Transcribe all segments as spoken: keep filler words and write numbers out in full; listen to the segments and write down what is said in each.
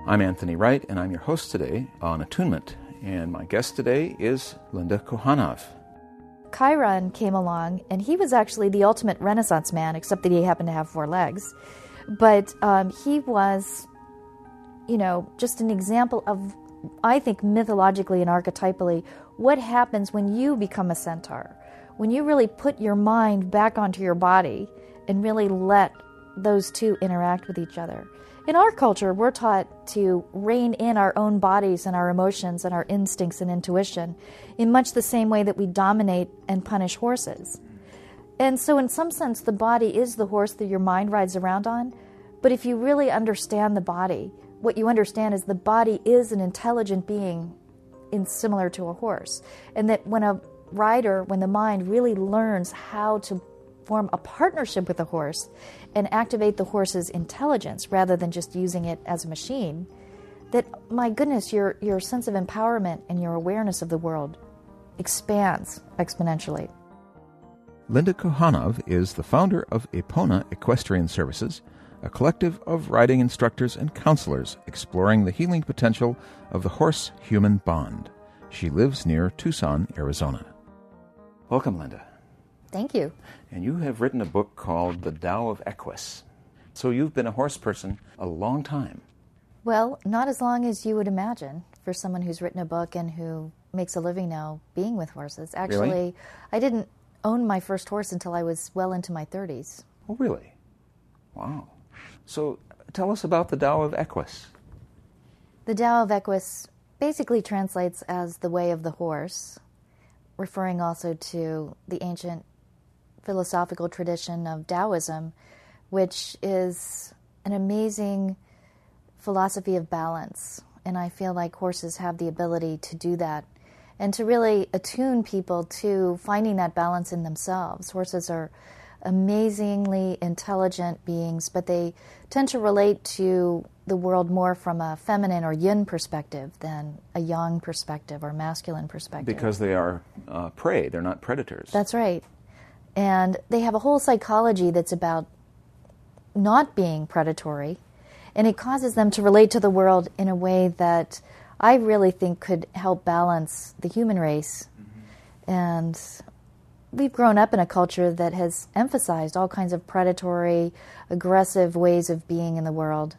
I'm Anthony Wright, and I'm your host today on Attunement. And my guest today is Linda Kohanov. Chiron came along, and he was actually the ultimate Renaissance man, except that he happened to have four legs. But um, he was, you know, just an example of, I think, mythologically and archetypally, what happens when you become a centaur. When you really put your mind back onto your body and really let those two interact with each other. In our culture, we're taught to rein in our own bodies and our emotions and our instincts and intuition in much the same way that we dominate and punish horses. And so in some sense, the body is the horse that your mind rides around on. But if you really understand the body, what you understand is the body is an intelligent being in similar to a horse. And that when a rider, when the mind really learns how to form a partnership with the horse and activate the horse's intelligence rather than just using it as a machine, that, my goodness, your, your sense of empowerment and your awareness of the world expands exponentially. Linda Kohanov is the founder of Epona Equestrian Services, a collective of riding instructors and counselors exploring the healing potential of the horse-human bond. She lives near Tucson, Arizona. Welcome, Linda. Thank you. And you have written a book called The Tao of Equus. So you've been a horse person a long time. Well, not as long as you would imagine for someone who's written a book and who makes a living now being with horses. Actually, Really? I didn't own my first horse until I was well into my thirties. Oh, really? Wow. So tell us about the Tao of Equus. The Tao of Equus basically translates as the way of the horse, referring also to the ancient philosophical tradition of Taoism, which is an amazing philosophy of balance. And I feel like horses have the ability to do that and to really attune people to finding that balance in themselves. Horses are amazingly intelligent beings, but they tend to relate to the world more from a feminine or yin perspective than a yang perspective or masculine perspective. Because they are uh, prey, they're not predators. That's right. And they have a whole psychology that's about not being predatory, and it causes them to relate to the world in a way that I really think could help balance the human race. Mm-hmm. And we've grown up in a culture that has emphasized all kinds of predatory, aggressive ways of being in the world.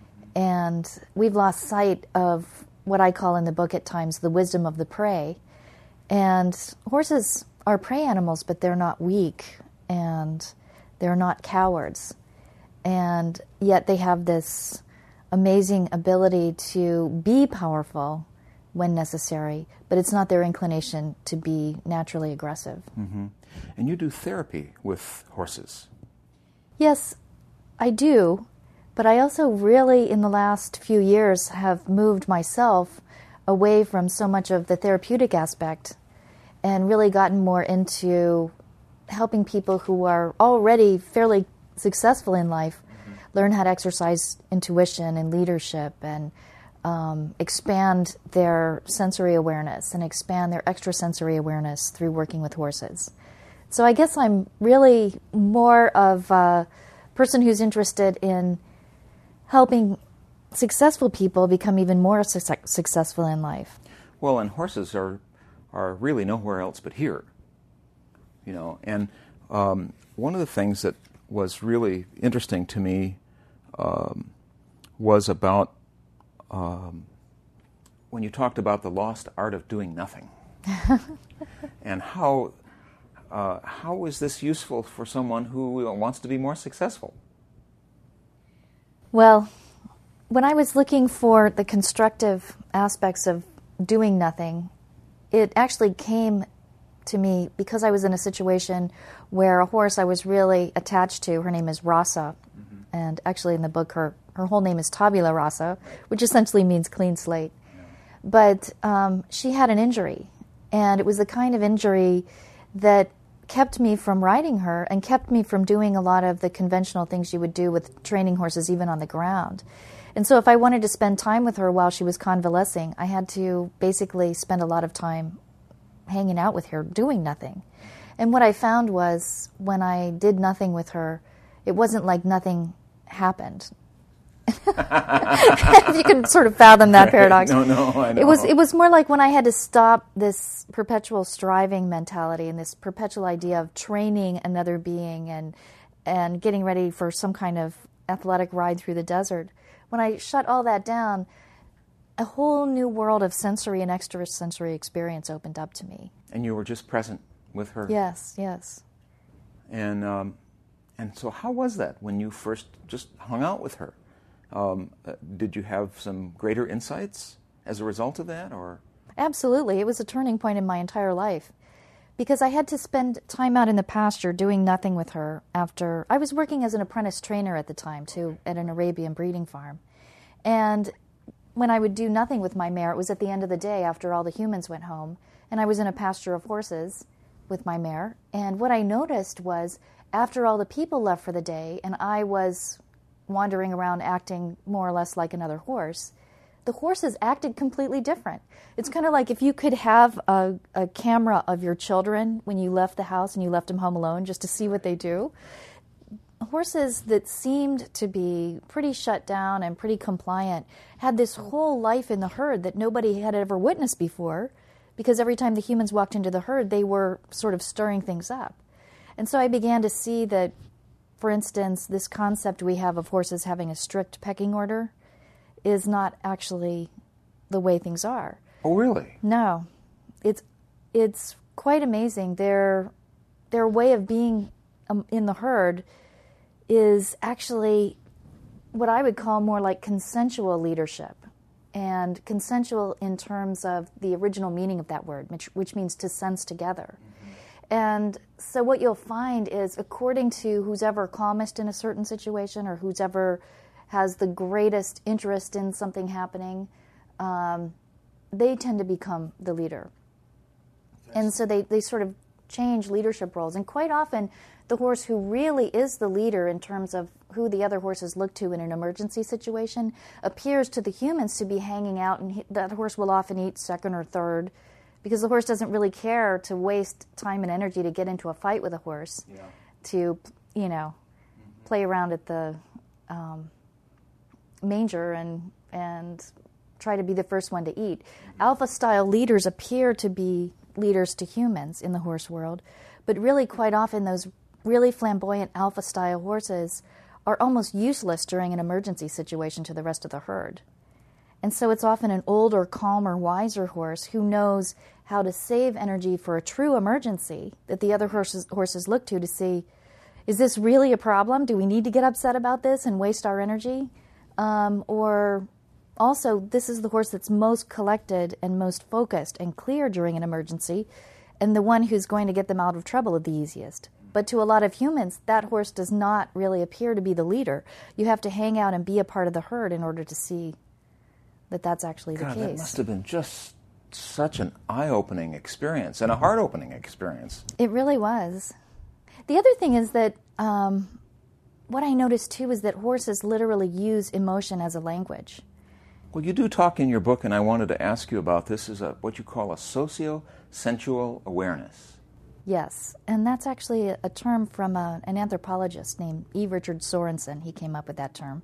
And we've lost sight of what I call in the book at times the wisdom of the prey. And horses are prey animals, but they're not weak and they're not cowards. And yet they have this amazing ability to be powerful when necessary, but it's not their inclination to be naturally aggressive. Mm-hmm. And you do therapy with horses. Yes, I do, but I also really, in the last few years, have moved myself away from so much of the therapeutic aspect and really gotten more into helping people who are already fairly successful in life mm-hmm. learn how to exercise intuition and leadership and Um, expand their sensory awareness and expand their extrasensory awareness through working with horses. So I guess I'm really more of a person who's interested in helping successful people become even more su- successful in life. Well, and horses are are really nowhere else but here, you know. And um, one of the things that was really interesting to me um, was about Um, when you talked about the lost art of doing nothing, and how uh, how is this useful for someone who wants to be more successful? Well, when I was looking for the constructive aspects of doing nothing, it actually came to me because I was in a situation where a horse I was really attached to, her name is Rasa, mm-hmm. and actually in the book her Her whole name is Tabula Rasa, which essentially means clean slate. But um, she had an injury, and it was the kind of injury that kept me from riding her and kept me from doing a lot of the conventional things you would do with training horses, even on the ground. And so if I wanted to spend time with her while she was convalescing, I had to basically spend a lot of time hanging out with her, doing nothing. And what I found was when I did nothing with her, it wasn't like nothing happened. If you can sort of fathom that paradox. No, no, I know. It was, it was more like when I had to stop this perpetual striving mentality and this perpetual idea of training another being and and getting ready for some kind of athletic ride through the desert. When I shut all that down, a whole new world of sensory and extrasensory experience opened up to me. And you were just present with her? Yes, yes. And um, and so how was that when you first just hung out with her? Um, uh, did you have some greater insights as a result of that, or? Absolutely. It was a turning point in my entire life because I had to spend time out in the pasture doing nothing with her after I was working as an apprentice trainer at the time, too, at an Arabian breeding farm. And when I would do nothing with my mare, it was at the end of the day after all the humans went home, and I was in a pasture of horses with my mare. And what I noticed was after all the people left for the day and I was wandering around acting more or less like another horse, the horses acted completely different. It's kind of like if you could have a, a camera of your children when you left the house and you left them home alone just to see what they do. Horses that seemed to be pretty shut down and pretty compliant had this whole life in the herd that nobody had ever witnessed before, because every time the humans walked into the herd, they were sort of stirring things up. And so I began to see that, for instance, this concept we have of horses having a strict pecking order is not actually the way things are. Oh, really? No. It's it's quite amazing. Their their way of being um, in the herd is actually what I would call more like consensual leadership. And consensual in terms of the original meaning of that word, which, which means to sense together. Mm-hmm. And so what you'll find is, according to who's ever calmest in a certain situation or who's ever has the greatest interest in something happening, um, they tend to become the leader. Yes. And so they, they sort of change leadership roles. And quite often, the horse who really is the leader in terms of who the other horses look to in an emergency situation appears to the humans to be hanging out, and he, that horse will often eat second or third because the horse doesn't really care to waste time and energy to get into a fight with a horse, yeah. to, you know, mm-hmm. play around at the um, manger and and try to be the first one to eat. Mm-hmm. Alpha-style leaders appear to be leaders to humans in the horse world, but really quite often those really flamboyant alpha-style horses are almost useless during an emergency situation to the rest of the herd. And so it's often an older, calmer, wiser horse who knows how to save energy for a true emergency that the other horses, horses look to to see, is this really a problem? Do we need to get upset about this and waste our energy? Um, or also, this is the horse that's most collected and most focused and clear during an emergency, and the one who's going to get them out of trouble the easiest. But to a lot of humans, that horse does not really appear to be the leader. You have to hang out and be a part of the herd in order to see that that's actually God, the case. That must have been just such an eye-opening experience and a heart-opening experience. It really was. The other thing is that um, what I noticed, too, is that horses literally use emotion as a language. Well, you do talk in your book, and I wanted to ask you about this, is a, what you call a socio-sensual awareness. Yes, and that's actually a, a term from a, an anthropologist named E. Richard Sorensen. He came up with that term.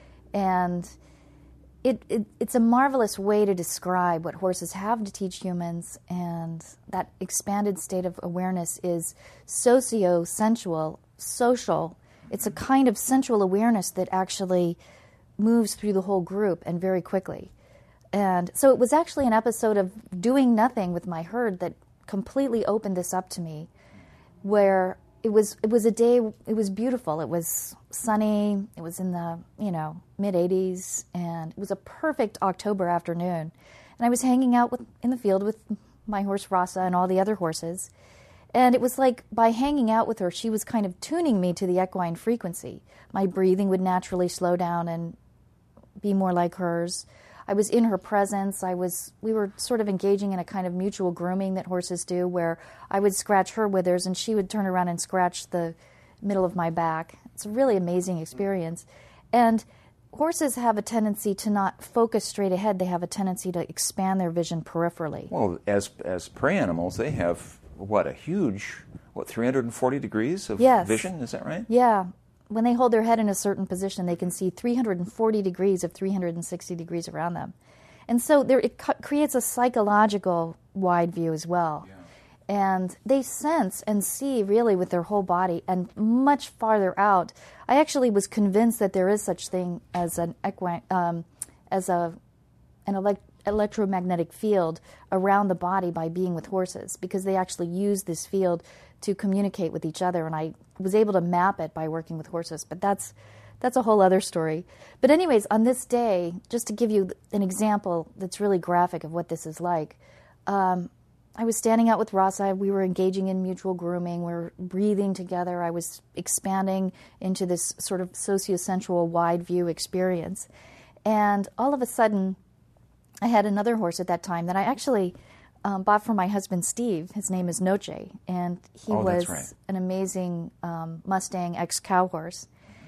And it, it it's a marvelous way to describe what horses have to teach humans, and that expanded state of awareness is socio-sensual, social. It's a kind of sensual awareness that actually moves through the whole group and very quickly. And so it was actually an episode of doing nothing with my herd that completely opened this up to me, where it was it was a day, it was beautiful, it was sunny, it was in the, you know, mid eighties, and it was a perfect October afternoon, and I was hanging out with in the field with my horse Rasa and all the other horses, and it was like by hanging out with her, she was kind of tuning me to the equine frequency. My breathing would naturally slow down and be more like hers. I was in her presence. I was. We were sort of engaging in a kind of mutual grooming that horses do, where I would scratch her withers and she would turn around and scratch the middle of my back. It's a really amazing experience. And horses have a tendency to not focus straight ahead. They have a tendency to expand their vision peripherally. Well, as as prey animals, they have, what, a huge, what, three hundred forty degrees of yes. vision? Is that right? Yeah. when they hold their head in a certain position, they can see three hundred forty degrees of three hundred sixty degrees around them. And so there, it cu- creates a psychological wide view as well. Yeah. And they sense and see really with their whole body and much farther out. I actually was convinced that there is such thing as an equi- um, as a an elect- electromagnetic field around the body by being with horses, because they actually use this field to communicate with each other, and I was able to map it by working with horses. But that's that's a whole other story. But anyways, on this day, just to give you an example that's really graphic of what this is like, um, I was standing out with Rasa. We were engaging in mutual grooming. We were breathing together. I was expanding into this sort of sociosensual wide view experience. And all of a sudden, I had another horse at that time that I actually um, bought for my husband, Steve. His name is Noche, and he oh, was right. an amazing um, Mustang ex-cow horse.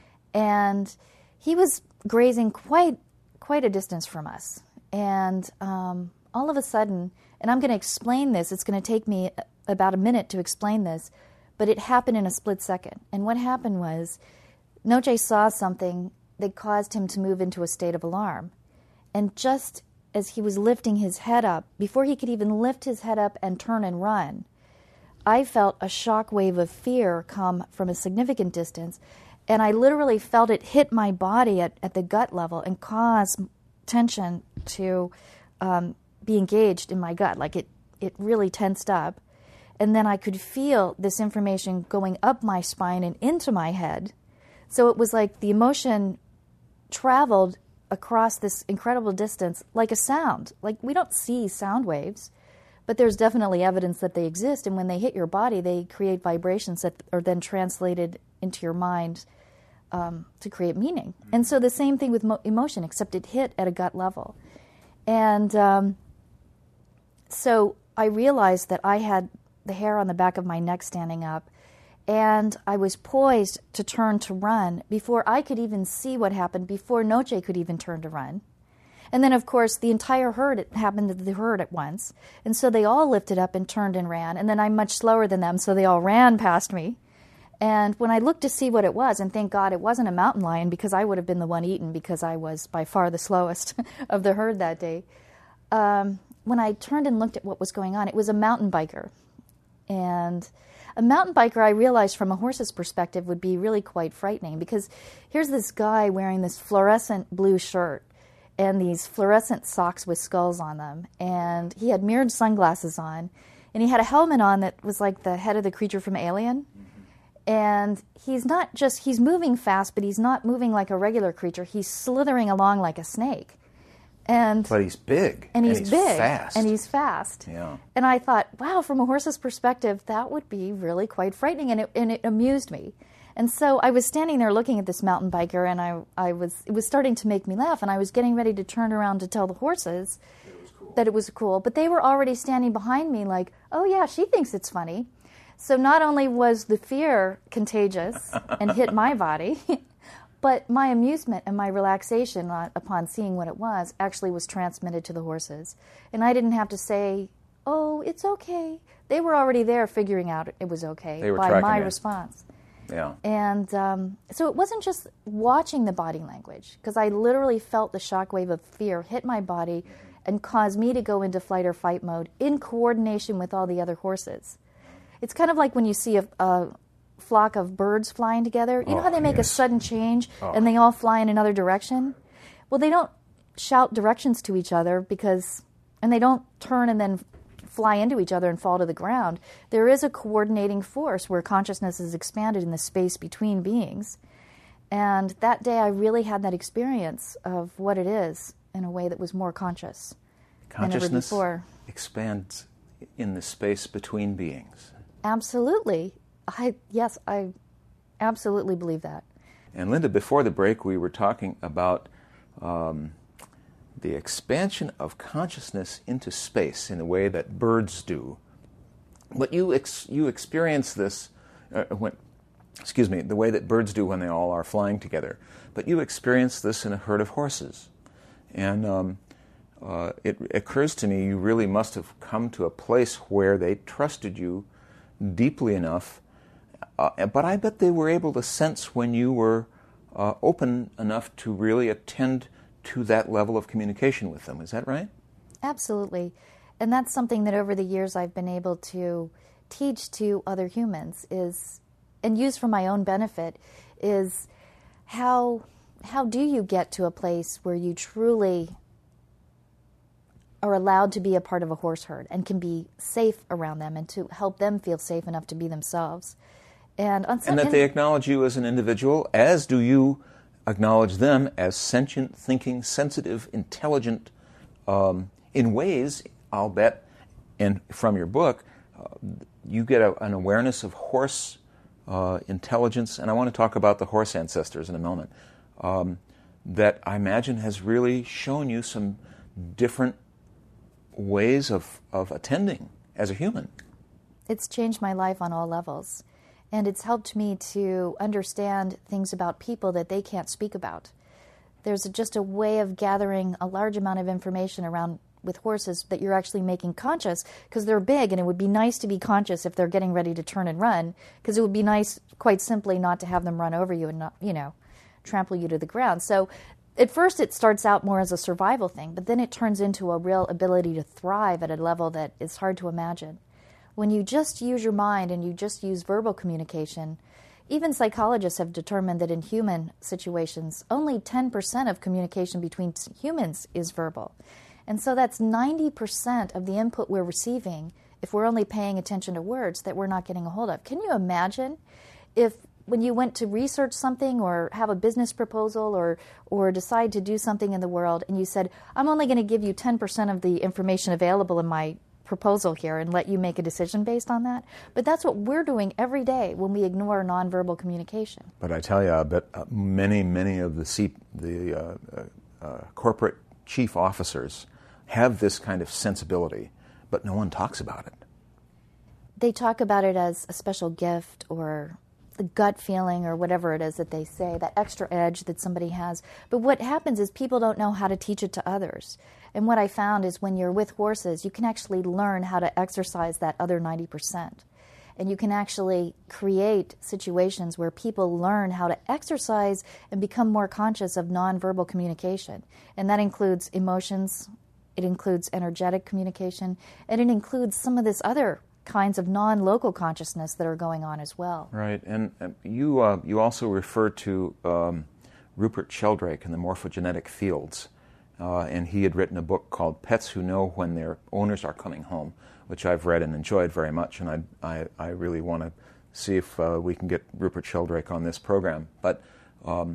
And he was grazing quite quite a distance from us. And um, all of a sudden, and I'm going to explain this, it's going to take me about a minute to explain this, but it happened in a split second. And what happened was, Noche saw something that caused him to move into a state of alarm. And just as he was lifting his head up, before he could even lift his head up and turn and run, I felt a shock wave of fear come from a significant distance, and I literally felt it hit my body at, at the gut level and cause tension to um, be engaged in my gut. Like it, it really tensed up. And then I could feel this information going up my spine and into my head. So it was like the emotion traveled across this incredible distance like a sound. Like, we don't see sound waves, but there's definitely evidence that they exist. And when they hit your body, they create vibrations that are then translated into your mind um, to create meaning. And so the same thing with mo- emotion, except it hit at a gut level. And um, so I realized that I had the hair on the back of my neck standing up, and I was poised to turn to run before I could even see what happened, before Noche could even turn to run. And then, of course, the entire herd, it happened to the herd at once. And so they all lifted up and turned and ran. And then I'm much slower than them, so they all ran past me. And when I looked to see what it was, and thank God it wasn't a mountain lion, because I would have been the one eaten, because I was by far the slowest of the herd that day. Um, when I turned and looked at what was going on, it was a mountain biker. And a mountain biker, I realized from a horse's perspective, would be really quite frightening, because here's this guy wearing this fluorescent blue shirt and these fluorescent socks with skulls on them, and he had mirrored sunglasses on, and he had a helmet on that was like the head of the creature from Alien. Mm-hmm. And he's not just, he's moving fast, but he's not moving like a regular creature. He's slithering along like a snake. And but he's big. And he's, and he's big. fast. And he's fast. Yeah. And I thought, wow, from a horse's perspective, that would be really quite frightening, and it, and it amused me. And so I was standing there looking at this mountain biker, and I, I was, it was starting to make me laugh, and I was getting ready to turn around to tell the horses it was cool. that it was cool. But they were already standing behind me like, oh yeah, she thinks it's funny. So not only was the fear contagious and hit my body, but my amusement and my relaxation upon seeing what it was actually was transmitted to the horses. And I didn't have to say, oh, it's okay. They were already there figuring out it was okay by my it. response. Yeah. And um, so it wasn't just watching the body language, because I literally felt the shockwave of fear hit my body and cause me to go into flight or fight mode in coordination with all the other horses. It's kind of like when you see a, a flock of birds flying together. You know oh, how they make yes. a sudden change oh. and they all fly in another direction? Well, they don't shout directions to each other because, and they don't turn and then fly into each other and fall to the ground. There is a coordinating force where consciousness is expanded in the space between beings. And that day I really had that experience of what it is in a way that was more conscious than ever before. Expands in the space between beings. Absolutely. I yes, I absolutely believe that. And Linda, before the break, we were talking about um, the expansion of consciousness into space in a way that birds do. But you ex- you experience this uh, when, excuse me, the way that birds do when they all are flying together. But you experience this in a herd of horses, and um, uh, it occurs to me you really must have come to a place where they trusted you deeply enough uh, but I bet they were able to sense when you were uh, open enough to really attend to that level of communication with them. Is that right? Absolutely. And that's something that over the years I've been able to teach to other humans is, and use for my own benefit, is how how do you get to a place where you truly are allowed to be a part of a horse herd and can be safe around them and to help them feel safe enough to be themselves. And, on some, and that they acknowledge you as an individual, as do you acknowledge them as sentient, thinking, sensitive, intelligent, um, in ways, I'll bet, and from your book, uh, you get a, an awareness of horse uh, intelligence, and I want to talk about the horse ancestors in a moment, um, that I imagine has really shown you some different ways of, of attending as a human. It's changed my life on all levels, and it's helped me to understand things about people that they can't speak about. There's just a way of gathering a large amount of information around with horses that you're actually making conscious, because they're big, and it would be nice to be conscious if they're getting ready to turn and run, because it would be nice, quite simply, not to have them run over you and not, you know, trample you to the ground. So at first it starts out more as a survival thing, but then it turns into a real ability to thrive at a level that is hard to imagine. When you just use your mind and you just use verbal communication, even psychologists have determined that in human situations, only ten percent of communication between humans is verbal. And so that's ninety percent of the input we're receiving if we're only paying attention to words that we're not getting a hold of. Can you imagine if when you went to research something or have a business proposal or or decide to do something in the world and you said, I'm only going to give you ten percent of the information available in my proposal here and let you make a decision based on that? But that's what we're doing every day when we ignore nonverbal communication. But I tell you, I bet many, many of the, C- the uh, uh, corporate chief officers have this kind of sensibility, but no one talks about it. They talk about it as a special gift or the gut feeling or whatever it is that they say, that extra edge that somebody has. But what happens is people don't know how to teach it to others. And what I found is when you're with horses, you can actually learn how to exercise that other ninety percent. And you can actually create situations where people learn how to exercise and become more conscious of nonverbal communication. And that includes emotions, it includes energetic communication, and it includes some of this other kinds of non-local consciousness that are going on as well. Right, and uh, you uh, you also refer to um, Rupert Sheldrake and the morphogenetic fields, uh, and he had written a book called Pets Who Know When Their Owners Are Coming Home, which I've read and enjoyed very much, and I I, I really want to see if uh, we can get Rupert Sheldrake on this program. But um,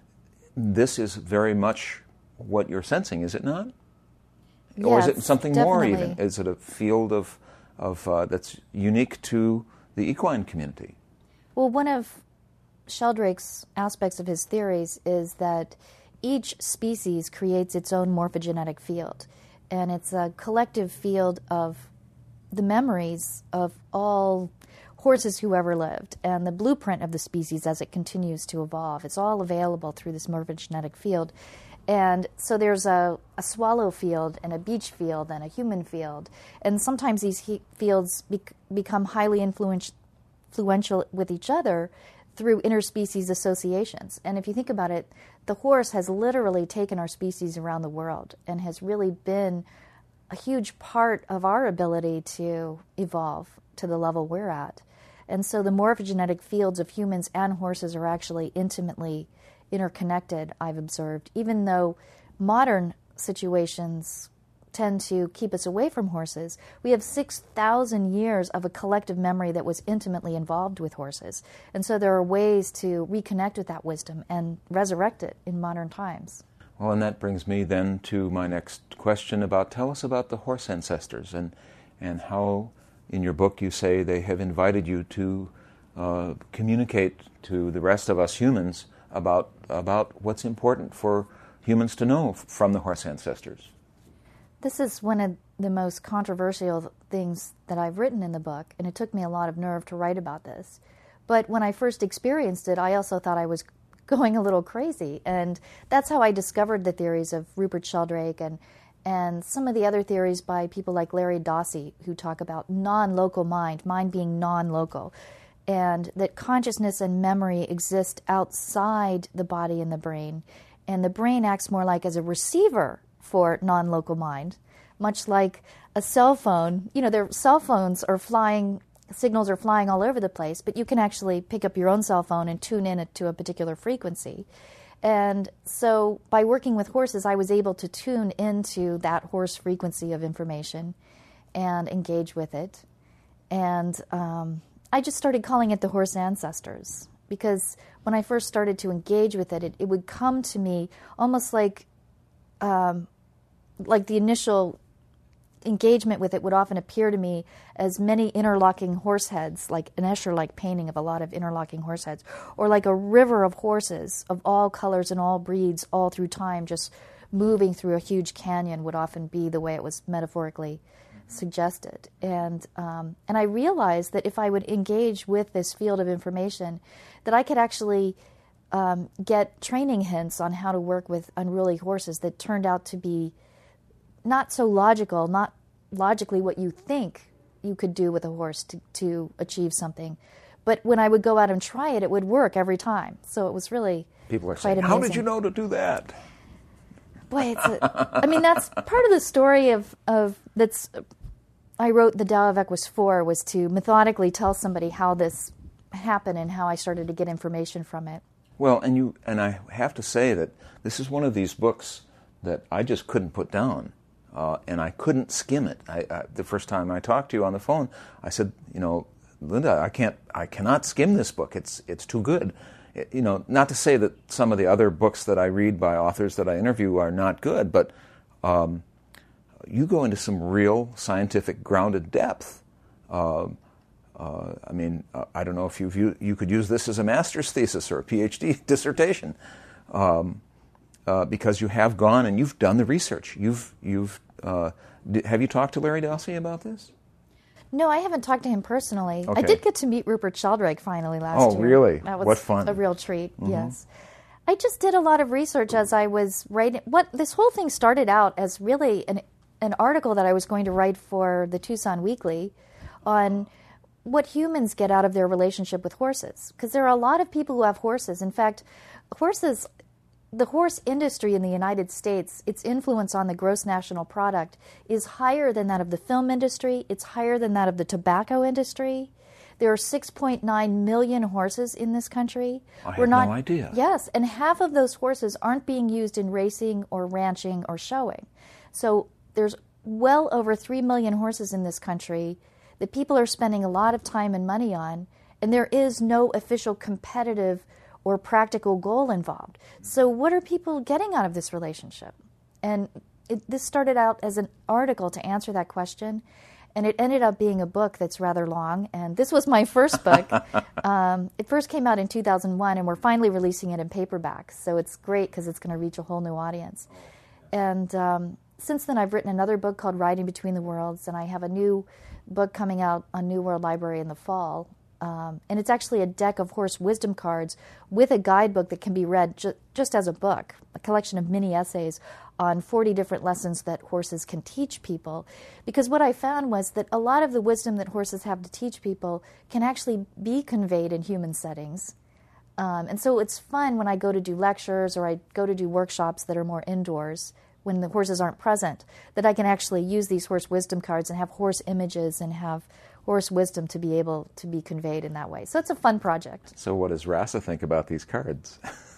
this is very much what you're sensing, is it not? Yes, or is it something definitely. more even? Is it a field of of uh, that's unique to the equine community? Well, one of Sheldrake's aspects of his theories is that each species creates its own morphogenetic field, and it's a collective field of the memories of all horses who ever lived and the blueprint of the species as it continues to evolve. It's all available through this morphogenetic field. And so there's a, a swallow field and a beach field and a human field. And sometimes these he- fields bec- become highly influential influential with each other through interspecies associations. And if you think about it, the horse has literally taken our species around the world and has really been a huge part of our ability to evolve to the level we're at. And so the morphogenetic fields of humans and horses are actually intimately interconnected, I've observed, even though modern situations tend to keep us away from horses. We have six thousand years of a collective memory that was intimately involved with horses. And so there are ways to reconnect with that wisdom and resurrect it in modern times. Well, and that brings me then to my next question about, tell us about the horse ancestors and, and how in your book you say they have invited you to uh, communicate to the rest of us humans about about what's important for humans to know from the horse ancestors. This is one of the most controversial things that I've written in the book, and it took me a lot of nerve to write about this. But when I first experienced it, I also thought I was going a little crazy, and that's how I discovered the theories of Rupert Sheldrake and and some of the other theories by people like Larry Dossey, who talk about non-local mind, mind being non-local. and that consciousness and memory exist outside the body and the brain, and the brain acts more like as a receiver for non-local mind, much like a cell phone. You know, their cell phones are flying, signals are flying all over the place, but you can actually pick up your own cell phone and tune in to a particular frequency. And so by working with horses, I was able to tune into that horse frequency of information and engage with it. And um, I just started calling it the horse ancestors, because when I first started to engage with it, it, it would come to me almost like um, like the initial engagement with it would often appear to me as many interlocking horse heads, like an Escher-like painting of a lot of interlocking horse heads, or like a river of horses of all colors and all breeds all through time, just moving through a huge canyon would often be the way it was metaphorically suggested. And um, and I realized that if I would engage with this field of information, that I could actually um, get training hints on how to work with unruly horses that turned out to be not so logical, not logically what you think you could do with a horse to, to achieve something. But when I would go out and try it, it would work every time. So it was really People are quite saying, amazing. how did you know to do that? Boy, it's a, I mean, that's part of the story of, of that's, I wrote the Tao of Equus four, was to methodically tell somebody how this happened and how I started to get information from it. Well, and you and I have to say that this is one of these books that I just couldn't put down, uh, and I couldn't skim it. I, I, the first time I talked to you on the phone, I said, you know, Linda, I can't, I cannot skim this book. It's it's too good. It, you know, not to say that some of the other books that I read by authors that I interview are not good, but um, you go into some real scientific grounded depth. Uh, uh, I mean, uh, I don't know if you've, you you could use this as a master's thesis or a PhD dissertation, um, uh, because you have gone and you've done the research. You've you've uh, d- have you talked to Larry Delsey about this? No, I haven't talked to him personally. Okay. I did get to meet Rupert Sheldrake finally last Oh, year. really? That was What fun. a real treat, mm-hmm. Yes. I just did a lot of research as I was writing. What this whole thing started out as really an an article that I was going to write for the Tucson Weekly on what humans get out of their relationship with horses. Because there are a lot of people who have horses. In fact, horses, the horse industry in the United States, its influence on the gross national product is higher than that of the film industry. It's higher than that of the tobacco industry. There are six point nine million horses in this country. I had We're not, no idea. Yes, and half of those horses aren't being used in racing or ranching or showing. So there's well over three million horses in this country that people are spending a lot of time and money on, and there is no official competitive or practical goal involved. So what are people getting out of this relationship? And it, this started out as an article to answer that question, and it ended up being a book that's rather long. And this was my first book. um, it first came out in two thousand one, and we're finally releasing it in paperback. So it's great because it's going to reach a whole new audience. And um, since then, I've written another book called Riding Between the Worlds, and I have a new book coming out on New World Library in the fall. Um, and it's actually a deck of horse wisdom cards with a guidebook that can be read ju- just as a book, a collection of mini essays on forty different lessons that horses can teach people. Because what I found was that a lot of the wisdom that horses have to teach people can actually be conveyed in human settings. Um, and so it's fun when I go to do lectures or I go to do workshops that are more indoors when the horses aren't present, that I can actually use these horse wisdom cards and have horse images and have horse wisdom to be able to be conveyed in that way. So it's a fun project. So what does Rasa think about these cards?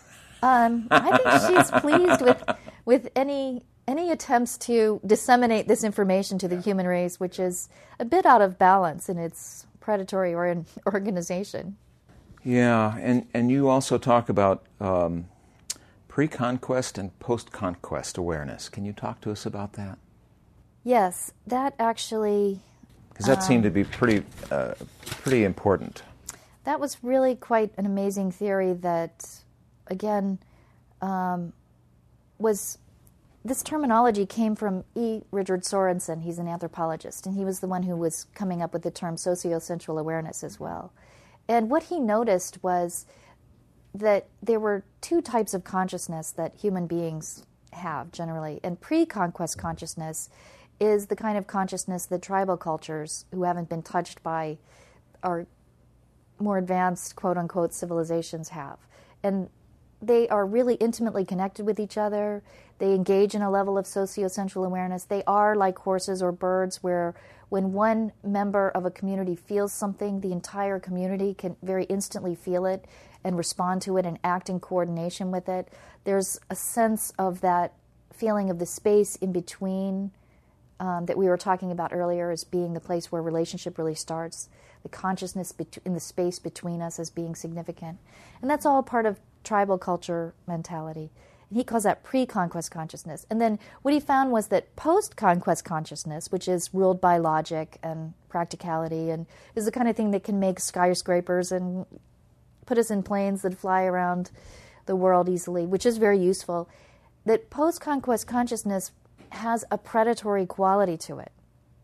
Um, I think she's pleased with with any any attempts to disseminate this information to the human race, which is a bit out of balance in its predatory or in organization. Yeah, and, and you also talk about um, pre-conquest and post-conquest awareness. Can you talk to us about that? Yes, that actually... Because that um, seemed to be pretty uh, pretty important. That was really quite an amazing theory that, again, um, was... This terminology came from E. Richard Sorensen. He's an anthropologist, and he was the one who was coming up with the term socio-sensual awareness as well. And what he noticed was that there were two types of consciousness that human beings have generally. And pre-conquest consciousness is the kind of consciousness that tribal cultures who haven't been touched by our more advanced, quote-unquote, civilizations have. And they are really intimately connected with each other. They engage in a level of sociosensual awareness. They are like horses or birds, where when one member of a community feels something, the entire community can very instantly feel it and respond to it and act in coordination with it. There's a sense of that feeling of the space in between um, that we were talking about earlier as being the place where relationship really starts, the consciousness bet- in the space between us as being significant. And that's all part of tribal culture mentality. And he calls that pre-conquest consciousness. And then what he found was that post-conquest consciousness, which is ruled by logic and practicality and is the kind of thing that can make skyscrapers and put us in planes that fly around the world easily, which is very useful, that post-conquest consciousness has a predatory quality to it.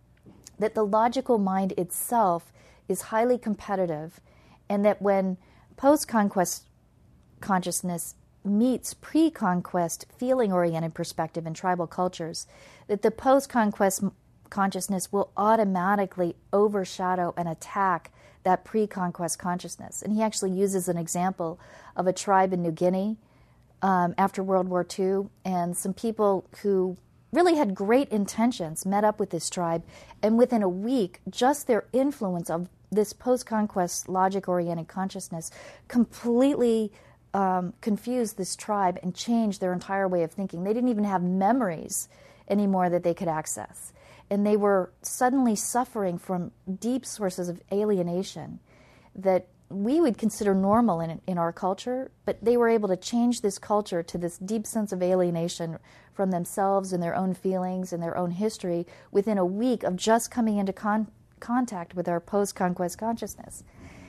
That the logical mind itself is highly competitive, and that when post-conquest consciousness meets pre-conquest feeling-oriented perspective in tribal cultures, that the post-conquest consciousness will automatically overshadow and attack that pre-conquest consciousness. And he actually uses an example of a tribe in New Guinea um, after World War Two, and some people who really had great intentions met up with this tribe, and within a week, just their influence of this post-conquest logic-oriented consciousness completely um, confused this tribe and changed their entire way of thinking. They didn't even have memories anymore that they could access. And they were suddenly suffering from deep sources of alienation that we would consider normal in, in our culture, but they were able to change this culture to this deep sense of alienation from themselves and their own feelings and their own history within a week of just coming into con- contact with our post-conquest consciousness.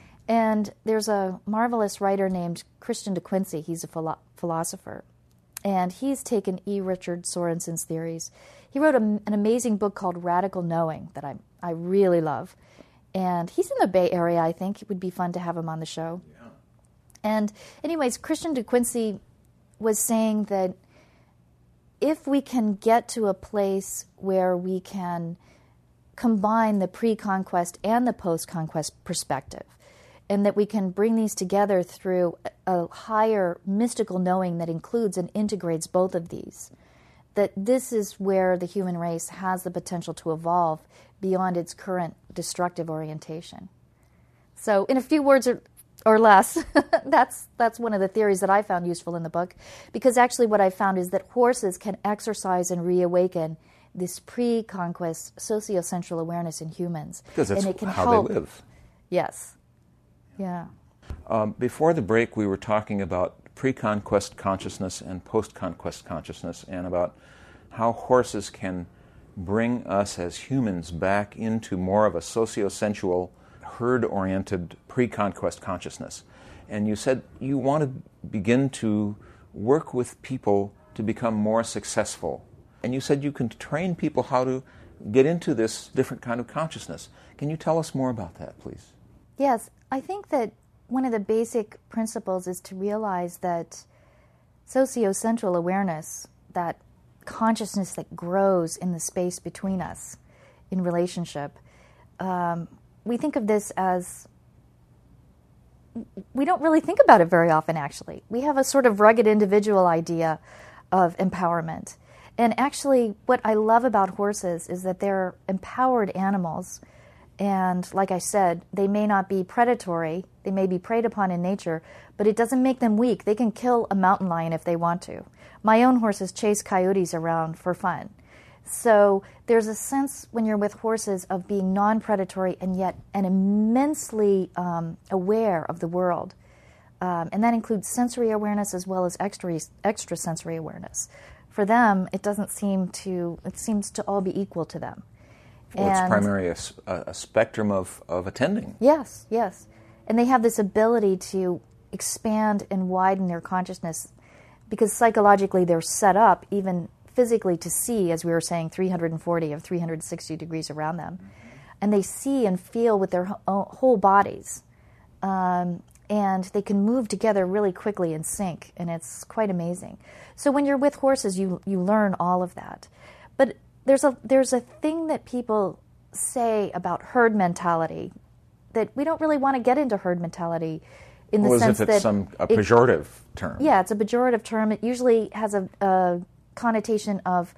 And there's a marvelous writer named Christian de Quincey. He's a philo- philosopher. And he's taken E. Richard Sorensen's theories. He wrote a, an amazing book called Radical Knowing that I I really love. And he's in the Bay Area, I think. It would be fun to have him on the show. Yeah. And anyways, Christian de Quincey was saying that if we can get to a place where we can combine the pre-conquest and the post-conquest perspective, and that we can bring these together through a higher mystical knowing that includes and integrates both of these, that this is where the human race has the potential to evolve beyond its current destructive orientation. So in a few words or, or less, that's that's one of the theories that I found useful in the book, because actually what I found is that horses can exercise and reawaken this pre-conquest sociocensual awareness in humans. Because that's and it can how help. they live. Yes. Yeah. Um, before the break, we were talking about pre-conquest consciousness and post-conquest consciousness, and about how horses can bring us as humans back into more of a socio-sensual, herd-oriented pre-conquest consciousness. And you said you want to begin to work with people to become more successful. And you said you can train people how to get into this different kind of consciousness. Can you tell us more about that, please? Yes. I think that one of the basic principles is to realize that socio-sensual awareness, that consciousness that grows in the space between us in relationship, um, we think of this as, we don't really think about it very often, actually. We have a sort of rugged individual idea of empowerment. And actually, what I love about horses is that they're empowered animals. And like I said, they may not be predatory, they may be preyed upon in nature, but it doesn't make them weak. They can kill a mountain lion if they want to. My own horses chase coyotes around for fun. So there's a sense when you're with horses of being non-predatory and yet and immensely um, aware of the world. Um, and that includes sensory awareness as well as extra, extrasensory awareness. For them, it doesn't seem to, it seems to all be equal to them. Well, it's primarily a, a spectrum of, of attending. Yes, yes. And they have this ability to expand and widen their consciousness because psychologically they're set up, even physically, to see, as we were saying, three hundred forty or three hundred sixty degrees around them. And they see and feel with their whole bodies. Um, and they can move together really quickly in sync, and it's quite amazing. So when you're with horses, you, you learn all of that. But There's a there's a thing that people say about herd mentality that we don't really want to get into herd mentality in the well, sense as if it's that some a it, pejorative term. Yeah, it's a pejorative term. It usually has a, a connotation of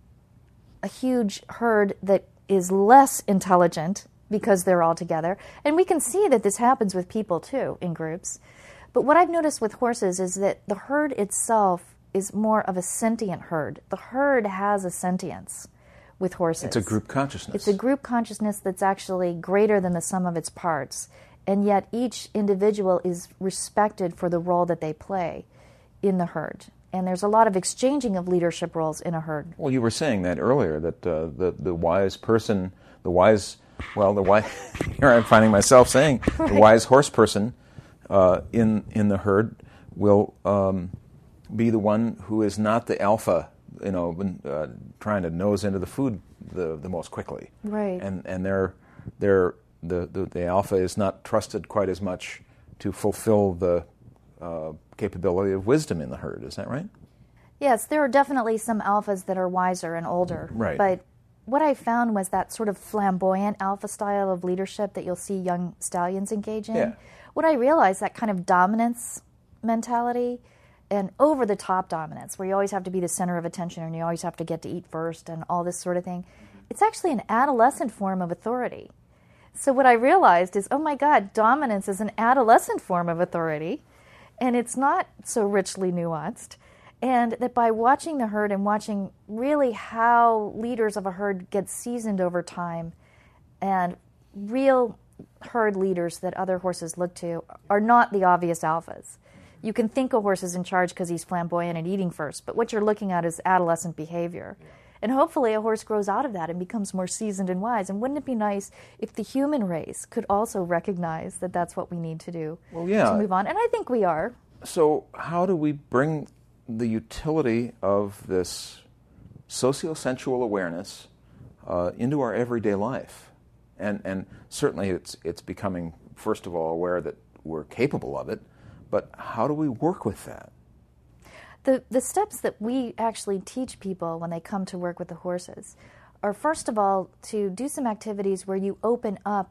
a huge herd that is less intelligent because they're all together. And we can see that this happens with people too in groups. But what I've noticed with horses is that the herd itself is more of a sentient herd. The herd has a sentience with horses. It's a group consciousness. It's a group consciousness that's actually greater than the sum of its parts. And yet each individual is respected for the role that they play in the herd. And there's a lot of exchanging of leadership roles in a herd. Well, you were saying that earlier, that uh, the, the wise person, the wise, well, the wise, here I'm finding myself saying, right. The wise horse person uh, in, in the herd will um, be the one who is not the alpha, you know, uh, trying to nose into the food the, the most quickly. Right. And, and they're, they're, the, the, the alpha is not trusted quite as much to fulfill the uh, capability of wisdom in the herd. Is that right? Yes, there are definitely some alphas that are wiser and older. Right. But what I found was that sort of flamboyant alpha style of leadership that you'll see young stallions engage in. Yeah. What I realized, that kind of dominance mentality and over-the-top dominance, where you always have to be the center of attention and you always have to get to eat first and all this sort of thing, it's actually an adolescent form of authority. So what I realized is, oh my God, dominance is an adolescent form of authority, and it's not so richly nuanced. And that by watching the herd and watching really how leaders of a herd get seasoned over time, and real herd leaders that other horses look to are not the obvious alphas. You can think a horse is in charge because he's flamboyant and eating first, but what you're looking at is adolescent behavior. And hopefully a horse grows out of that and becomes more seasoned and wise. And wouldn't it be nice if the human race could also recognize that that's what we need to do well, yeah. to move on? And I think we are. So how do we bring the utility of this socio-sensual awareness uh, into our everyday life? And and certainly it's it's becoming, first of all, aware that we're capable of it, but how do we work with that? The, the steps that we actually teach people when they come to work with the horses are, first of all, to do some activities where you open up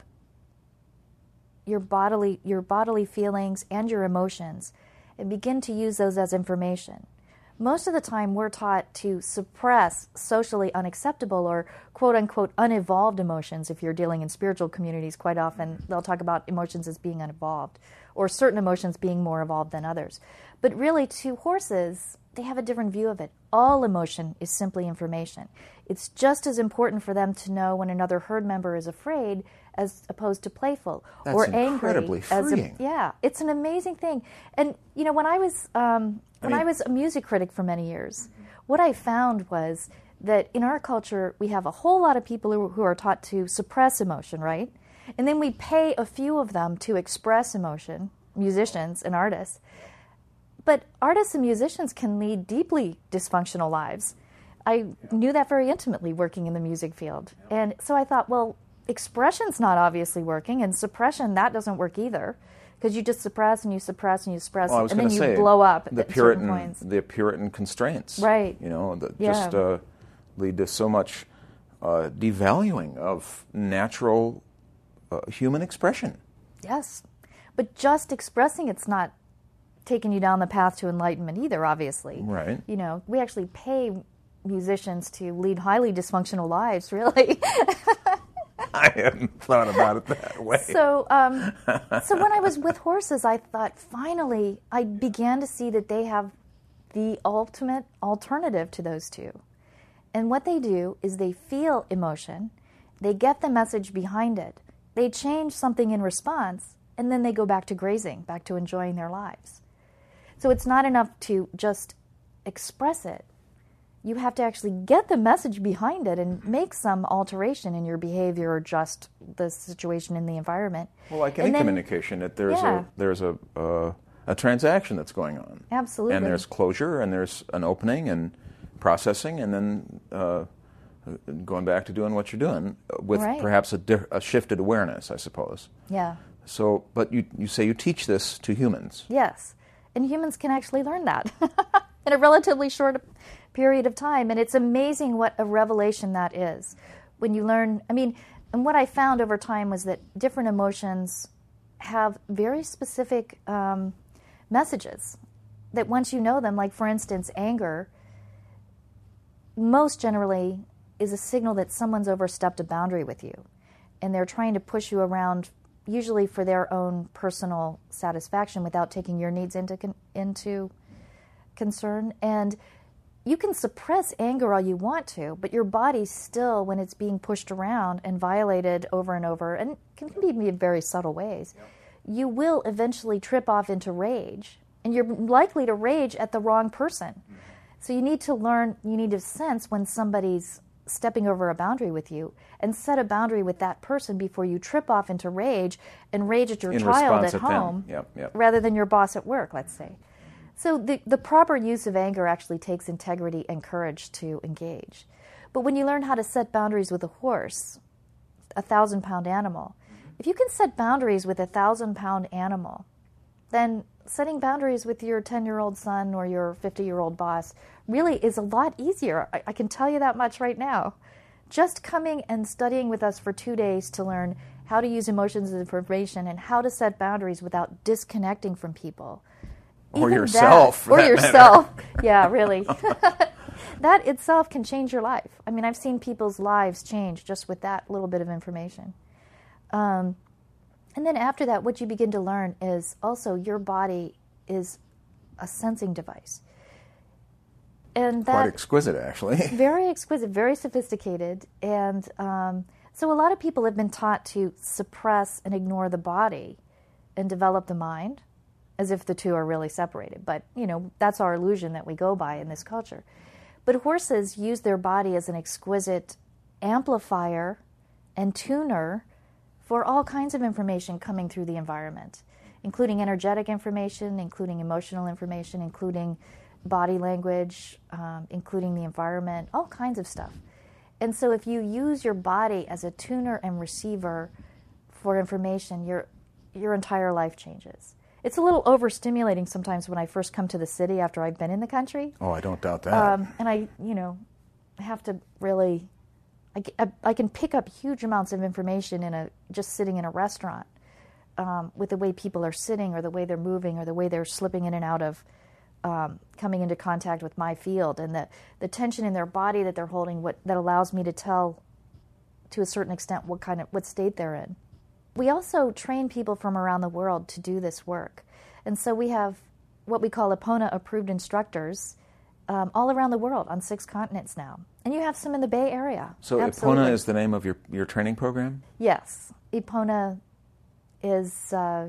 your bodily, your bodily feelings and your emotions and begin to use those as information. Most of the time we're taught to suppress socially unacceptable or quote-unquote unevolved emotions. If you're dealing in spiritual communities, quite often they'll talk about emotions as being unevolved or certain emotions being more evolved than others. But really, to horses, they have a different view of it. All emotion is simply information. It's just as important for them to know when another herd member is afraid as opposed to playful That's or incredibly angry. As freeing. a, yeah, it's an amazing thing. And you know, when I was um, when I, mean, I was a music critic for many years, what I found was that in our culture we have a whole lot of people who, who are taught to suppress emotion, right? And then we pay a few of them to express emotion, musicians and artists. But artists and musicians can lead deeply dysfunctional lives. I knew that very intimately working in the music field. And so I thought, well, expression's not obviously working, and suppression, that doesn't work either. Because you just suppress and you suppress and you suppress, well, and then you say, blow up the at Puritan, certain points. The Puritan constraints. Right. You know, that yeah. just uh, lead to so much uh, devaluing of natural uh, human expression. Yes. But just expressing it's not taking you down the path to enlightenment either, obviously. Right. You know, we actually pay musicians to lead highly dysfunctional lives, really. I hadn't thought about it that way. So, um, so when I was with horses, I thought, finally, I began to see that they have the ultimate alternative to those two. And what they do is they feel emotion, they get the message behind it, they change something in response, and then they go back to grazing, back to enjoying their lives. So it's not enough to just express it. You have to actually get the message behind it and make some alteration in your behavior or just the situation in the environment. Well, like any then, communication, that there's yeah. a there's a uh, a transaction that's going on. Absolutely. And there's closure, and there's an opening and processing, and then uh, going back to doing what you're doing with right. perhaps a, di- a shifted awareness, I suppose. Yeah. So, but you you say you teach this to humans. Yes. And humans can actually learn that in a relatively short period of time. And it's amazing what a revelation that is. When you learn, I mean, and what I found over time was that different emotions have very specific um, messages that once you know them, like for instance, anger, most generally is a signal that someone's overstepped a boundary with you, and they're trying to push you around, usually for their own personal satisfaction without taking your needs into con- into concern. And you can suppress anger all you want to, but your body still, when it's being pushed around and violated over and over, and can be in very subtle ways, yep. you will eventually trip off into rage, and you're likely to rage at the wrong person. Mm-hmm. So you need to learn, you need to sense when somebody's stepping over a boundary with you, and set a boundary with that person before you trip off into rage and rage at your in child at at home, yep, yep. rather than your boss at work, let's say. So the, the proper use of anger actually takes integrity and courage to engage. But when you learn how to set boundaries with a horse, a thousand-pound animal, if you can set boundaries with a thousand-pound animal, then setting boundaries with your ten-year-old son or your fifty-year-old boss really is a lot easier. I, I can tell you that much right now. Just coming and studying with us for two days to learn how to use emotions as information and how to set boundaries without disconnecting from people. Or Even yourself. That, or yourself. Yeah, really. That itself can change your life. I mean, I've seen people's lives change just with that little bit of information. Um, and then after that, what you begin to learn is also your body is a sensing device. And that, quite exquisite, actually. Very exquisite, very sophisticated. And um, so a lot of people have been taught to suppress and ignore the body and develop the mind, as if the two are really separated. But, you know, that's our illusion that we go by in this culture. But horses use their body as an exquisite amplifier and tuner for all kinds of information coming through the environment, including energetic information, including emotional information, including body language, um, including the environment, all kinds of stuff. And so if you use your body as a tuner and receiver for information, your your entire life changes. It's a little overstimulating sometimes when I first come to the city after I've been in the country. Oh, I don't doubt that. Um, and I, you know, have to really, I, I, I can pick up huge amounts of information in a just sitting in a restaurant um, with the way people are sitting or the way they're moving or the way they're slipping in and out of um, coming into contact with my field, and the, the tension in their body that they're holding, what that allows me to tell to a certain extent what kind of what state they're in. We also train people from around the world to do this work. And so we have what we call Epona-approved instructors um, all around the world on six continents now. And you have some in the Bay Area. So Absolutely. Epona is the name of your, your training program? Yes. Epona is uh,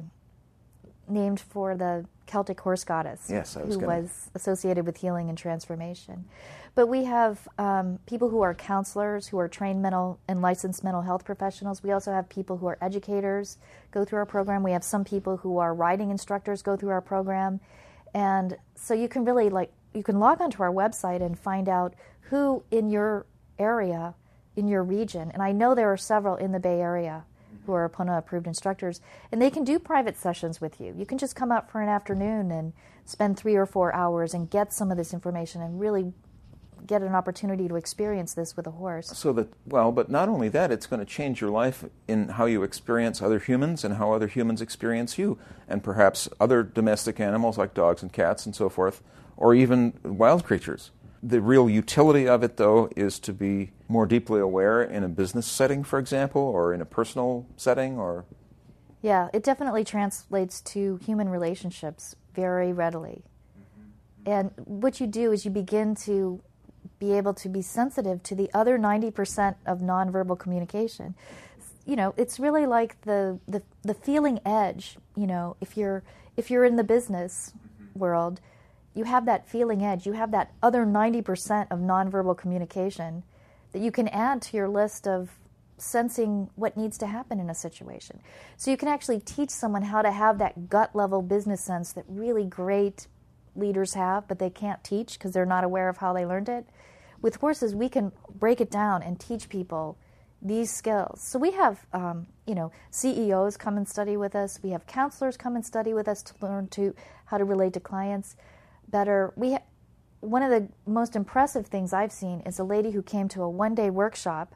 named for the Celtic horse goddess, yes, I was who gonna... was associated with healing and transformation. But we have um, people who are counselors, who are trained mental and licensed mental health professionals. We also have people who are educators go through our program. We have some people who are riding instructors go through our program. And so you can really, like, you can log onto our website and find out who in your area, in your region, and I know there are several in the Bay Area who are Epona-approved instructors, and they can do private sessions with you. You can just come out for an afternoon and spend three or four hours and get some of this information and really get an opportunity to experience this with a horse. So that, well, but not only that, it's going to change your life in how you experience other humans and how other humans experience you, and perhaps other domestic animals like dogs and cats and so forth, or even wild creatures. The real utility of it, though, is to be more deeply aware in a business setting, for example, or in a personal setting, or... Yeah, it definitely translates to human relationships very readily. Mm-hmm. And what you do is you begin to be able to be sensitive to the other ninety percent of nonverbal communication. You know, it's really like the, the, the feeling edge. You know, if you're if you're in the business mm-hmm. world, you have that feeling edge. You have that other ninety percent of nonverbal communication that you can add to your list of sensing what needs to happen in a situation. So you can actually teach someone how to have that gut-level business sense that really great leaders have, but they can't teach because they're not aware of how they learned it. With horses, we can break it down and teach people these skills. So we have, um, you know, C E Os come and study with us. We have counselors come and study with us to learn to how to relate to clients better. We ha- one of the most impressive things I've seen is a lady who came to a one-day workshop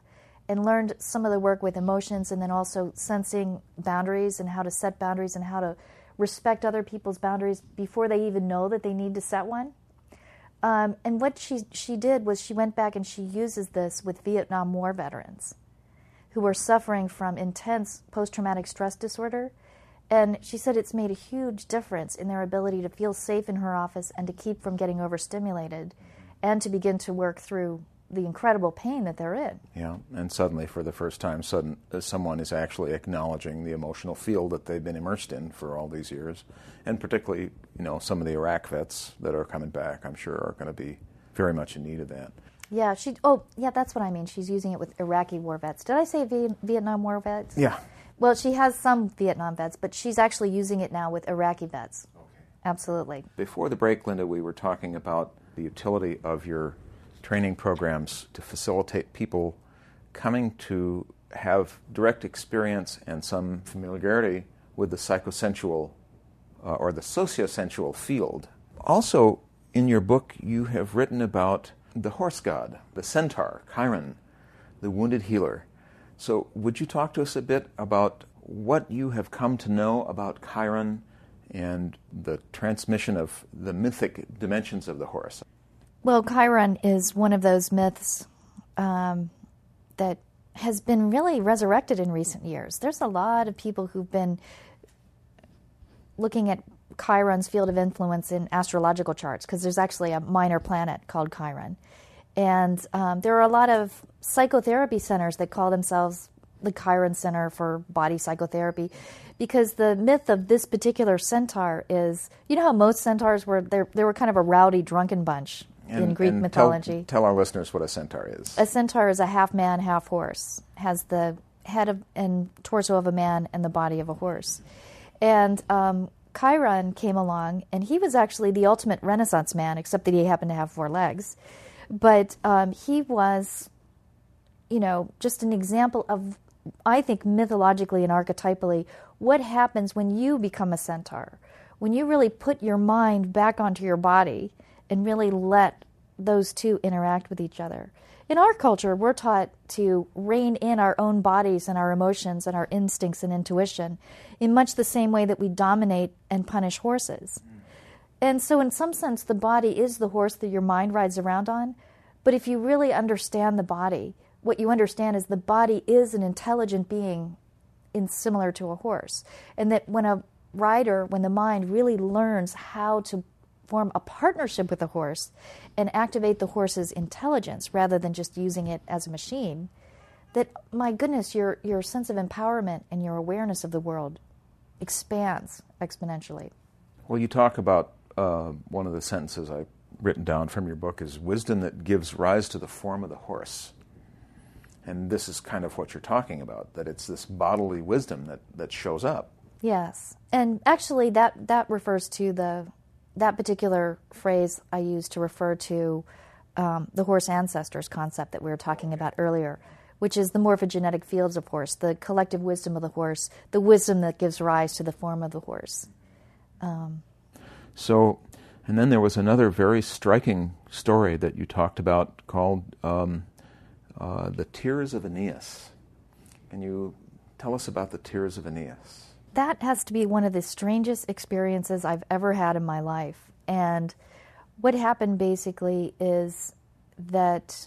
and learned some of the work with emotions, and then also sensing boundaries and how to set boundaries and how to respect other people's boundaries before they even know that they need to set one. Um, and what she, she did was she went back and she uses this with Vietnam War veterans who are suffering from intense post-traumatic stress disorder. And she said it's made a huge difference in their ability to feel safe in her office and to keep from getting overstimulated and to begin to work through the incredible pain that they're in. Yeah, and suddenly for the first time, sudden, uh, someone is actually acknowledging the emotional field that they've been immersed in for all these years. And particularly, you know, some of the Iraq vets that are coming back, I'm sure, are going to be very much in need of that. Yeah, she. Oh, yeah, that's what I mean. She's using it with Iraqi war vets. Did I say v- Vietnam War vets? Yeah. Well, she has some Vietnam vets, but she's actually using it now with Iraqi vets. Okay. Absolutely. Before the break, Linda, we were talking about the utility of your training programs to facilitate people coming to have direct experience and some familiarity with the psychosensual uh, or the sociosensual field. Also, in your book, you have written about the horse god, the centaur, Chiron, the wounded healer. So would you talk to us a bit about what you have come to know about Chiron and the transmission of the mythic dimensions of the horse? Well, Chiron is one of those myths um, that has been really resurrected in recent years. There's a lot of people who've been looking at Chiron's field of influence in astrological charts, because there's actually a minor planet called Chiron. And um, there are a lot of psychotherapy centers that call themselves the Chiron Center for Body Psychotherapy, because the myth of this particular centaur is, you know how most centaurs were, they were kind of a rowdy, drunken bunch and, in Greek and mythology. Tell, tell our listeners what a centaur is. A centaur is a half man, half horse, has the head of, and torso of a man and the body of a horse. And um, Chiron came along, and he was actually the ultimate Renaissance man, except that he happened to have four legs. But um, he was, you know, just an example of, I think, mythologically and archetypally, what happens when you become a centaur, when you really put your mind back onto your body and really let those two interact with each other. In our culture, we're taught to rein in our own bodies and our emotions and our instincts and intuition in much the same way that we dominate and punish horses. And so in some sense, the body is the horse that your mind rides around on. But if you really understand the body, what you understand is the body is an intelligent being in similar to a horse. And that when a rider, when the mind really learns how to form a partnership with the horse and activate the horse's intelligence rather than just using it as a machine, that, my goodness, your, your sense of empowerment and your awareness of the world expands exponentially. Well, you talk about uh, one of the sentences I've written down from your book is wisdom that gives rise to the form of the horse. And this is kind of what you're talking about, that it's this bodily wisdom that, that shows up. Yes. And actually that, that refers to the, that particular phrase I used to refer to um, the horse ancestors concept that we were talking about earlier, which is the morphogenetic fields of horse, the collective wisdom of the horse, the wisdom that gives rise to the form of the horse. Um, so, and then there was another very striking story that you talked about called um, uh, The Tears of Aeneas. Can you tell us about the Tears of Aeneas? That has to be one of the strangest experiences I've ever had in my life. And what happened basically is that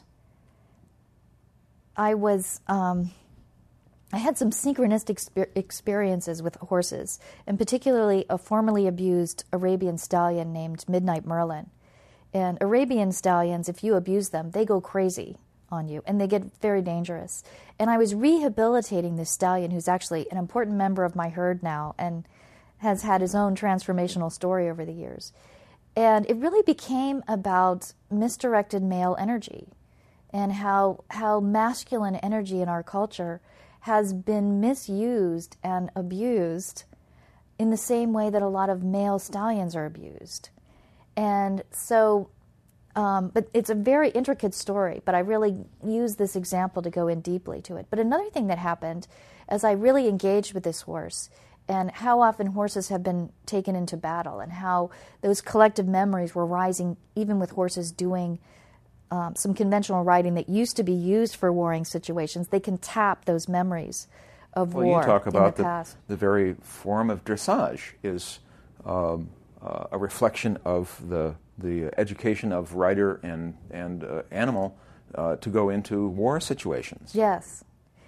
I was, um, I had some synchronistic exper- experiences with horses, and particularly a formerly abused Arabian stallion named Midnight Merlin. And Arabian stallions, if you abuse them, they go crazy on you, and they get very dangerous. And I was rehabilitating this stallion, who's actually an important member of my herd now and has had his own transformational story over the years. And it really became about misdirected male energy and how how masculine energy in our culture has been misused and abused in the same way that a lot of male stallions are abused. And so, um, but it's a very intricate story, but I really use this example to go in deeply to it. But another thing that happened as I really engaged with this horse, and how often horses have been taken into battle, and how those collective memories were rising even with horses doing um, some conventional riding that used to be used for warring situations, they can tap those memories of well, war you talk about in the, the past. The very form of dressage is um, uh, a reflection of the the education of rider and and uh, animal uh, to go into war situations. Yes.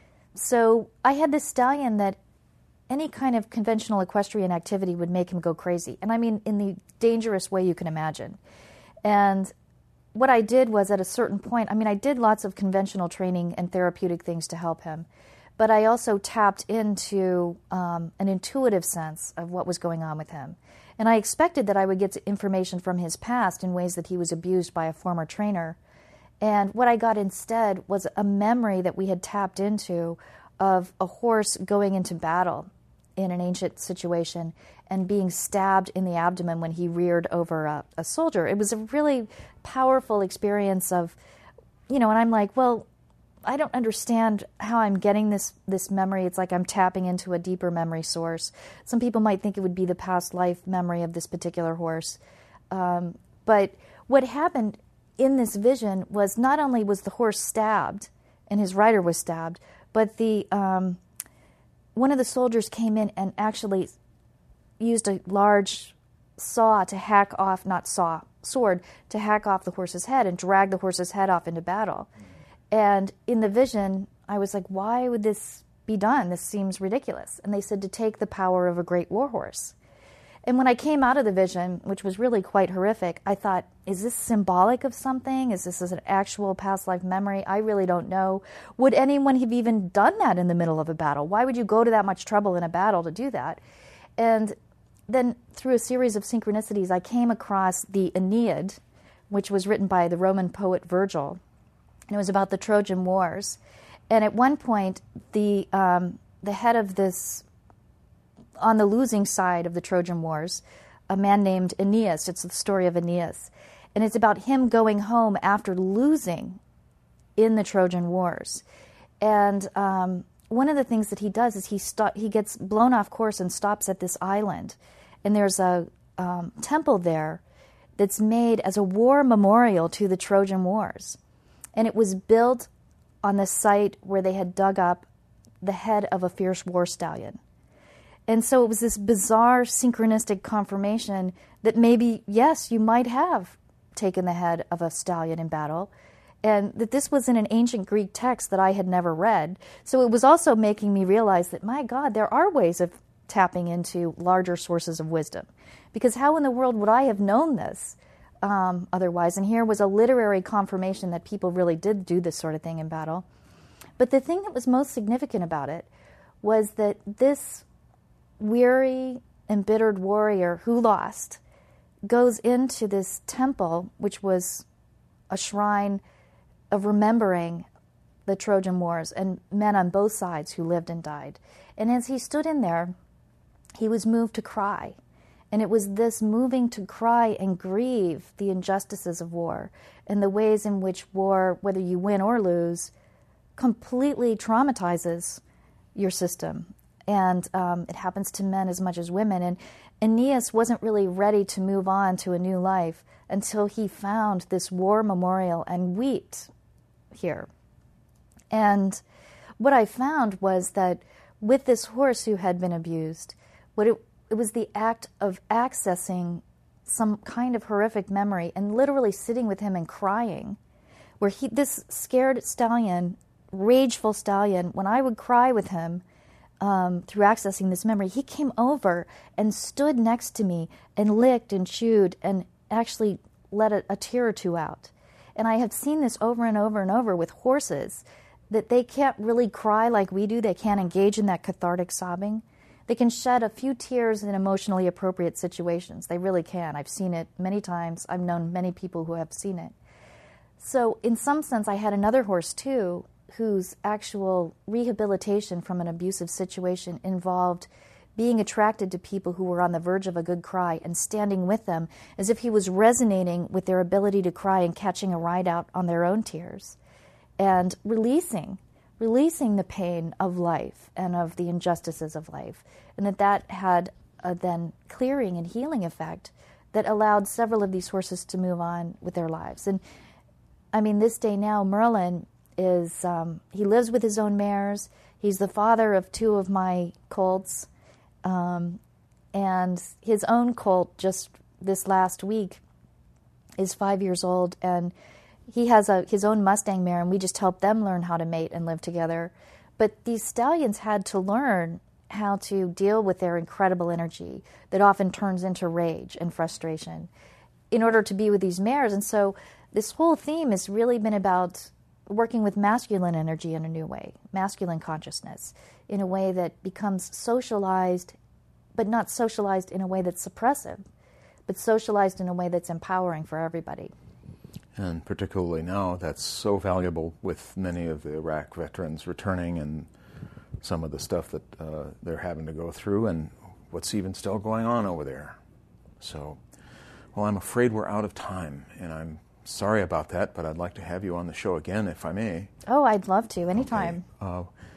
So I had this stallion that any kind of conventional equestrian activity would make him go crazy. And I mean in the dangerous way you can imagine. And what I did was at a certain point, I mean, I did lots of conventional training and therapeutic things to help him. But I also tapped into um, an intuitive sense of what was going on with him. And I expected that I would get information from his past in ways that he was abused by a former trainer. And what I got instead was a memory that we had tapped into of a horse going into battle in an ancient situation and being stabbed in the abdomen when he reared over a, a soldier. It was a really powerful experience of, you know, and I'm like, well, I don't understand how I'm getting this, this memory. It's like I'm tapping into a deeper memory source. Some people might think it would be the past life memory of this particular horse. Um, but what happened in this vision was not only was the horse stabbed and his rider was stabbed, but the um, one of the soldiers came in and actually used a large saw to hack off, not saw, sword, to hack off the horse's head and drag the horse's head off into battle. And in the vision, I was like, why would this be done? This seems ridiculous. And they said to take the power of a great war horse. And when I came out of the vision, which was really quite horrific, I thought, is this symbolic of something? Is this an actual past life memory? I really don't know. Would anyone have even done that in the middle of a battle? Why would you go to that much trouble in a battle to do that? And then through a series of synchronicities, I came across the Aeneid, which was written by the Roman poet Virgil. And it was about the Trojan Wars. And at one point, the um, the head of this, on the losing side of the Trojan Wars, a man named Aeneas. It's the story of Aeneas. And it's about him going home after losing in the Trojan Wars. And um, one of the things that he does is he sto- he gets blown off course and stops at this island. And there's a um, temple there that's made as a war memorial to the Trojan Wars. And it was built on the site where they had dug up the head of a fierce war stallion. And so it was this bizarre synchronistic confirmation that maybe, yes, you might have taken the head of a stallion in battle, and that this was in an ancient Greek text that I had never read. So it was also making me realize that, my God, there are ways of tapping into larger sources of wisdom. Because how in the world would I have known this um, otherwise? And here was a literary confirmation that people really did do this sort of thing in battle. But the thing that was most significant about it was that this weary, embittered warrior who lost goes into this temple, which was a shrine of remembering the Trojan Wars and men on both sides who lived and died. And as he stood in there, he was moved to cry. And it was this moving to cry and grieve the injustices of war and the ways in which war, whether you win or lose, completely traumatizes your system. And um, it happens to men as much as women. And Aeneas wasn't really ready to move on to a new life until he found this war memorial and wept here. And what I found was that with this horse who had been abused, what it, it was the act of accessing some kind of horrific memory and literally sitting with him and crying, where he, this scared stallion, rageful stallion, when I would cry with him, Um, through accessing this memory, he came over and stood next to me and licked and chewed and actually let a, a tear or two out. And I have seen this over and over and over with horses, that they can't really cry like we do. They can't engage in that cathartic sobbing. They can shed a few tears in emotionally appropriate situations. They really can. I've seen it many times. I've known many people who have seen it. So in some sense, I had another horse too, whose actual rehabilitation from an abusive situation involved being attracted to people who were on the verge of a good cry and standing with them as if he was resonating with their ability to cry and catching a ride out on their own tears and releasing, releasing the pain of life and of the injustices of life. And that that had a then clearing and healing effect that allowed several of these horses to move on with their lives. And I mean, this day now, Merlin is, um, he lives with his own mares. He's the father of two of my colts. Um, and his own colt just this last week is five years old, and he has a his own Mustang mare, and we just helped them learn how to mate and live together. But these stallions had to learn how to deal with their incredible energy that often turns into rage and frustration in order to be with these mares. And so this whole theme has really been about working with masculine energy in a new way, masculine consciousness, in a way that becomes socialized, but not socialized in a way that's suppressive, but socialized in a way that's empowering for everybody. And particularly now, that's so valuable with many of the Iraq veterans returning and some of the stuff that uh, they're having to go through and what's even still going on over there. So, well, I'm afraid we're out of time, and I'm sorry about that, but I'd like to have you on the show again if I may. Oh, I'd love to, anytime. Okay. Uh,